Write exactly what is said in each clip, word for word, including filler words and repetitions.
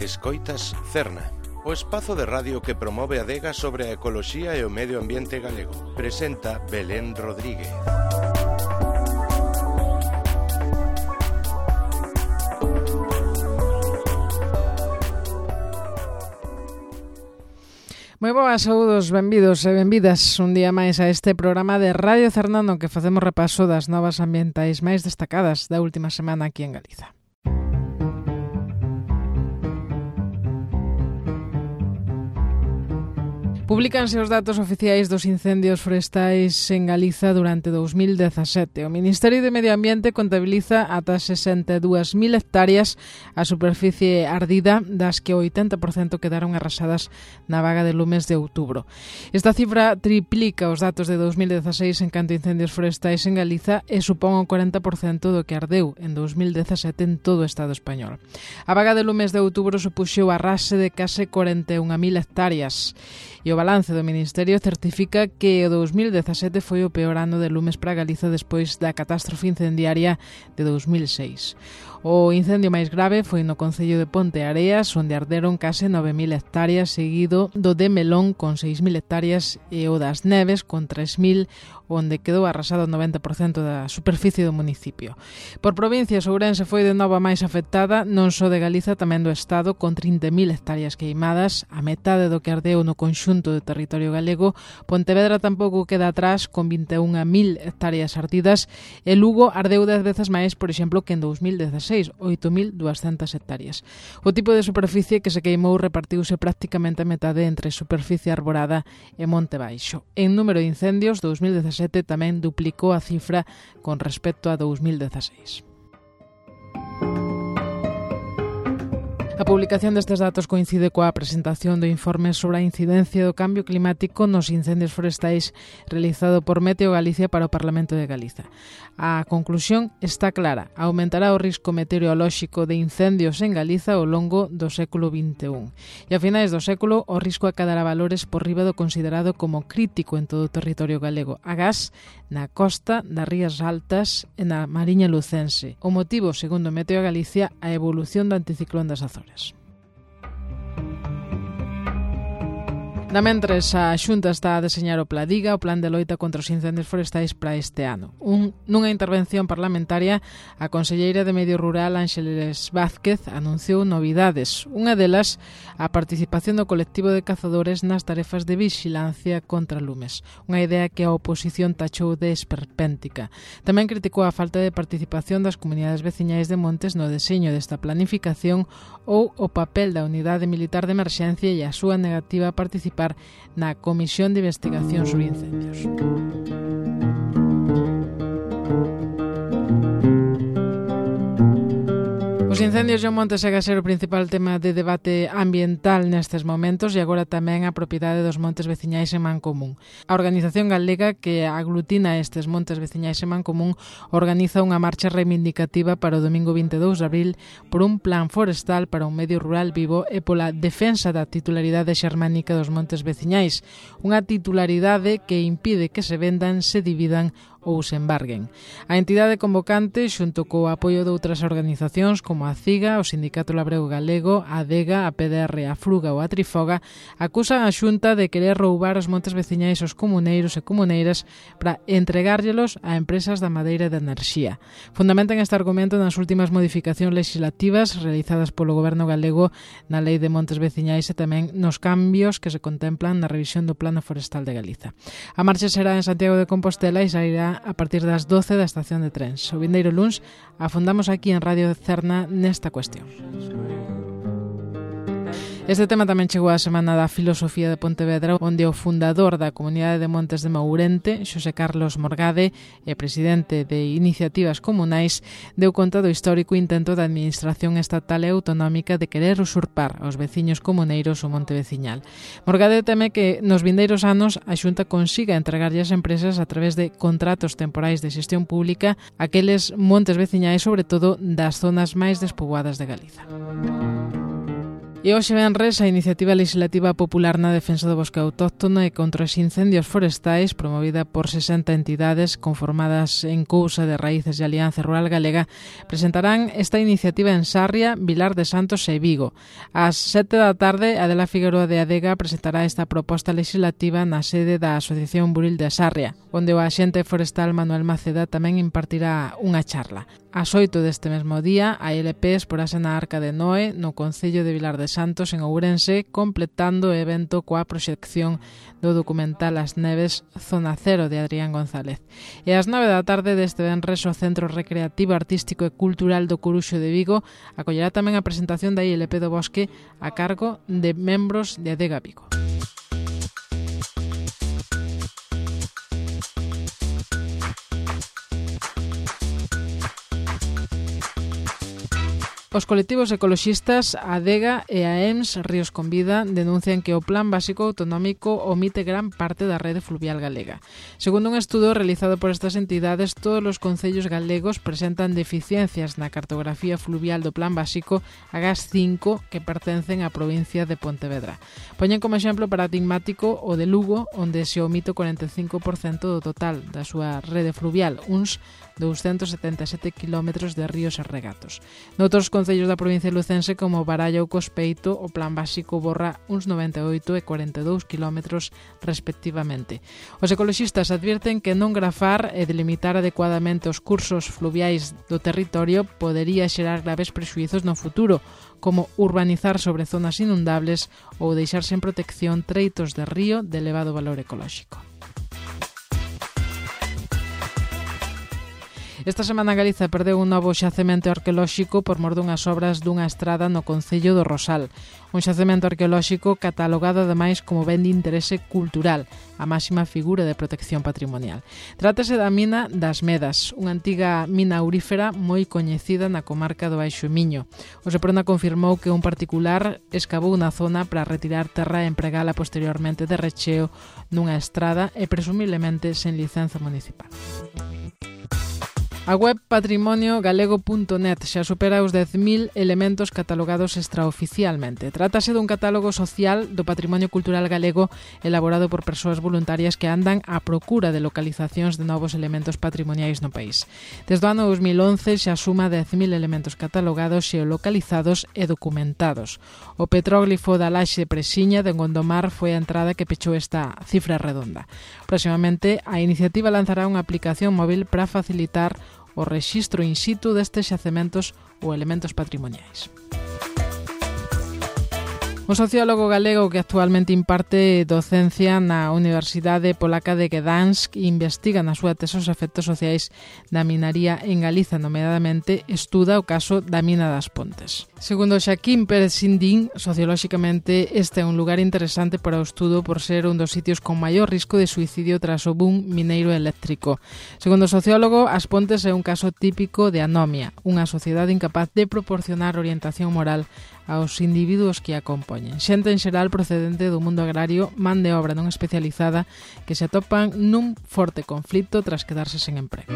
Escoitas Cerna, o espazo de radio que promove a adega sobre a ecoloxía e o medio ambiente galego. Presenta Belén Rodríguez. Moi boas, saúdos, benvidos e benvidas un día máis a este programa de Radio Cerna no que facemos repaso das novas ambientais máis destacadas da última semana aquí en Galiza. Publícanse os datos oficiais dos incendios forestais en Galiza durante dous mil dezasete. O Ministerio de Medio Ambiente contabiliza ata sesenta e dúas mil hectáreas a superficie ardida, das que o oitenta por cento quedaron arrasadas na vaga de lumes de outubro. Esta cifra triplica os datos de dous mil dezaseis en canto a incendios forestais en Galiza e supón o corenta por cento do que ardeu en dous mil dezasete en todo o Estado español. A vaga de lumes de outubro supuxou a arrase de case corenta e unha mil hectáreas. E o balance do Ministerio certifica que o dous mil dezasete foi o peor ano de lumes para Galiza despois da catástrofe incendiaria de dous mil seis. O incendio máis grave foi no concello de Ponteareas, onde arderon case nove mil hectáreas, seguido do de Melón con seis mil hectáreas e o das Neves con tres mil, onde quedou arrasado o noventa por cento da superficie do municipio. Por provincias, Ourense foi de novo a máis afectada, non só de Galiza, tamén do Estado, con trinta mil hectáreas queimadas, a metade do que ardeu no conxunto do territorio galego. Pontevedra tampouco queda atrás, con vinte e unha mil hectáreas ardidas, e Lugo ardeu dez veces máis, por exemplo, que en dous mil dezaseis, oito mil duascentas hectáreas. O tipo de superficie que se queimou repartiuse prácticamente a metade entre superficie arborada e monte baixo. En número de incendios, dous mil dezasete tamén duplicou a cifra con respecto a dous mil dezaseis. A publicación destes datos coincide coa presentación do informe sobre a incidencia do cambio climático nos incendios forestais realizado por Meteo Galicia para o Parlamento de Galiza. A conclusión está clara: aumentará o risco meteorolóxico de incendios en Galiza ao longo do século vinte e un. E a finais do século o risco acadará valores por riba do considerado como crítico en todo o territorio galego, agás na costa, das rías altas e na Mariña Lucense. O motivo, segundo Meteo Galicia, a evolución do anticiclón das Azores. Namentres, a Xunta está a deseñar o Pladiga, o Plan de Loita contra os Incendios Forestais para este ano. Un, nunha intervención parlamentaria, a conselleira de Medio Rural, Ángeles Vázquez, anunciou novidades. Unha delas, a participación do colectivo de cazadores nas tarefas de vixilancia contra lumes. Unha idea que a oposición tachou de esperpéntica. Tamén criticou a falta de participación das comunidades veciñais de Montes no deseño desta planificación ou o papel da Unidade Militar de Emerxencia e a súa negativa a participar na Comisión de Investigación sobre Incendios. Os incendios de monte segue a ser o principal tema de debate ambiental nestes momentos e agora tamén a propiedade dos montes veciñais en Mancomún. A organización galega que aglutina estes montes veciñais en Mancomún organiza unha marcha reivindicativa para o domingo vinte e dous de abril por un plan forestal para un medio rural vivo e pola defensa da titularidade xermánica dos montes veciñais, unha titularidade que impide que se vendan, se dividan ou se embarguen. A entidade convocante, xunto co apoio de outras organizacións como a CIGA, o Sindicato Labrego Galego, a ADEGA, a P D R, a Fruga ou a Trifoga, acusan a Xunta de querer roubar os montes veciñais aos comuneiros e comuneiras para entregárllelos a empresas da madeira de enerxía. Fundamentan este argumento nas últimas modificacións legislativas realizadas polo Goberno galego na Lei de Montes Veciñais e tamén nos cambios que se contemplan na revisión do Plano Forestal de Galiza. A marcha será en Santiago de Compostela e sairá a partir das doce da estación de trens. O vindeiro luns afondamos aquí en Radio Cerna nesta cuestión. Este tema tamén chegou á Semana da Filosofía de Pontevedra, onde o fundador da Comunidade de Montes de Mourente, Xosé Carlos Morgade, e presidente de Iniciativas Comunais, deu conta do histórico intento da Administración Estatal e Autonómica de querer usurpar aos veciños comuneiros o monte veciñal. Morgade teme que nos vindeiros anos a Xunta consiga entregarlle ás empresas a través de contratos temporais de xestión pública aqueles montes veciñais, sobre todo das zonas máis despoboadas de Galiza. E hoxe venres a Iniciativa Legislativa Popular na Defensa do Bosque Autóctono e contra os incendios forestais, promovida por sesenta entidades conformadas en Cousa de Raíces e Alianza Rural Galega, presentarán esta iniciativa en Sarria, Vilar de Santos e Vigo. Ás sete da tarde, Adela Figueroa de Adega presentará esta proposta legislativa na sede da Asociación Buril de Sarria, onde o axente forestal Manuel Maceda tamén impartirá unha charla. Ás oito deste mesmo día, a L P esporase na Arca de Noé, no Concello de Vilar de Santos, en Ourense, completando o evento coa proxección do documental As Neves, Zona Cero, de Adrián González. E ás nove da tarde deste venres, o Centro Recreativo, Artístico e Cultural do Coruxo de Vigo acollerá tamén a presentación da I L P do Bosque a cargo de membros de Adega Vigo. Os colectivos ecoloxistas Adega e a E M S Ríos con Vida denuncian que o Plan Básico Autonómico omite gran parte da rede fluvial galega. Segundo un estudo realizado por estas entidades, todos os concellos galegos presentan deficiencias na cartografía fluvial do Plan Básico agás cinco que pertencen á provincia de Pontevedra. Poñen como exemplo paradigmático o de Lugo, onde se omite o corenta e cinco por cento do total da súa rede fluvial, uns doscientos setenta e sete kilómetros de ríos e regatos. Noutros concellos da provincia lucense como Baralla ou Cospeito, o Plan Básico borra uns noventa e oito e corenta e dous kilómetros respectivamente. Os ecoloxistas advirten que non grafar e delimitar adecuadamente os cursos fluviais do territorio podería xerar graves prexuizos no futuro, como urbanizar sobre zonas inundables ou deixar sen protección treitos de río de elevado valor ecolóxico. Esta semana Galiza perdeu un novo xacemento arqueolóxico por mor dunhas obras dunha estrada no concello do Rosal. Un xacemento arqueolóxico catalogado ademais como ben de interese cultural, a máxima figura de protección patrimonial. Trátase da mina das Medas, unha antiga mina aurífera moi coñecida na comarca do Baixo Miño. O Seprona confirmou que un particular escavou na zona para retirar terra e empregala posteriormente de recheo nunha estrada e presumiblemente sen licenza municipal. A web patrimonio galego punto net xa supera os dez mil elementos catalogados extraoficialmente. Trátase dun catálogo social do patrimonio cultural galego elaborado por persoas voluntarias que andan á procura de localizacións de novos elementos patrimoniais no país. Desde o ano dos mil once xa suma dez mil elementos catalogados, xeolocalizados e documentados. O petróglifo da Laxe de Prexiña de Gondomar foi a entrada que pechou esta cifra redonda. Próximamente, a iniciativa lanzará unha aplicación móvil para facilitar o rexistro in situ destes xacementos ou elementos patrimoniais. Un sociólogo galego que actualmente imparte docencia na Universidade Polaca de Gdansk investiga na súa tese os efectos sociais da minaría en Galiza, nomeadamente estuda o caso da mina das Pontes. Segundo Xaquín Pérez Sindín, sociolóxicamente este é un lugar interesante para o estudo por ser un dos sitios con maior risco de suicidio tras o boom mineiro eléctrico. Segundo o sociólogo, As Pontes é un caso típico de anomia, unha sociedade incapaz de proporcionar orientación moral aos individuos que a compoñen. Xente en xeral procedente do mundo agrario, man de obra non especializada, que se atopan nun forte conflito tras quedarse sen emprego.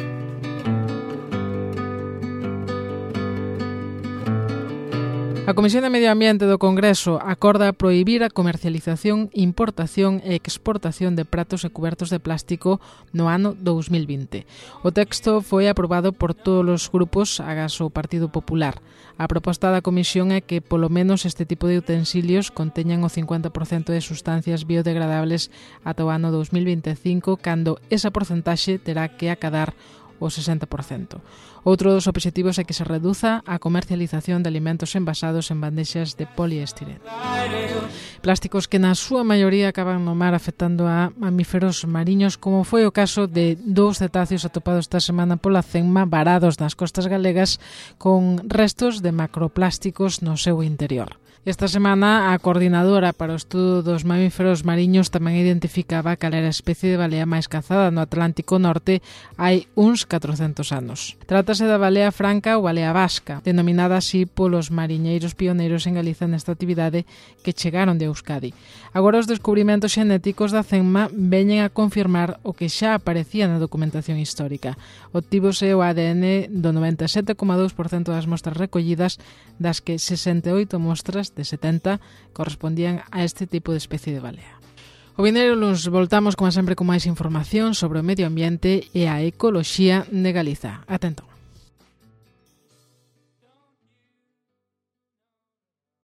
A Comisión de Medio Ambiente do Congreso acorda prohibir a comercialización, importación e exportación de pratos e cubertos de plástico no ano dous mil vinte. O texto foi aprobado por todos os grupos agás o Partido Popular. A proposta da Comisión é que polo menos este tipo de utensilios conteñan o cincuenta por cento de sustancias biodegradables ata o ano dous mil vinte e cinco, cando esa porcentaxe terá que acadar o sesenta por cento. Outro dos obxectivos é que se reduza a comercialización de alimentos envasados en bandexas de poliestireno. Plásticos que na súa maioría acaban no mar afectando a mamíferos mariños, como foi o caso de dous cetáceos atopados esta semana pola Cenma varados nas costas galegas con restos de macroplásticos no seu interior. Esta semana, a coordinadora para o estudo dos mamíferos mariños tamén identificaba cal era a especie de balea máis cazada no Atlántico Norte hai uns catrocentos anos. Trátase da balea franca ou balea vasca, denominada así polos mariñeiros pioneiros en Galiza nesta actividade que chegaron de Euskadi. Agora os descubrimentos xenéticos da Cenma veñen a confirmar o que xa aparecía na documentación histórica. Obtívose o A D N do noventa e sete coma dous por cento das mostras recollidas, das que sesenta e oito mostras máis de setenta correspondían a este tipo de especie de balea. O vindeiro luns voltamos, como sempre, con máis información sobre o medio ambiente e a ecoloxía de Galiza. Atento.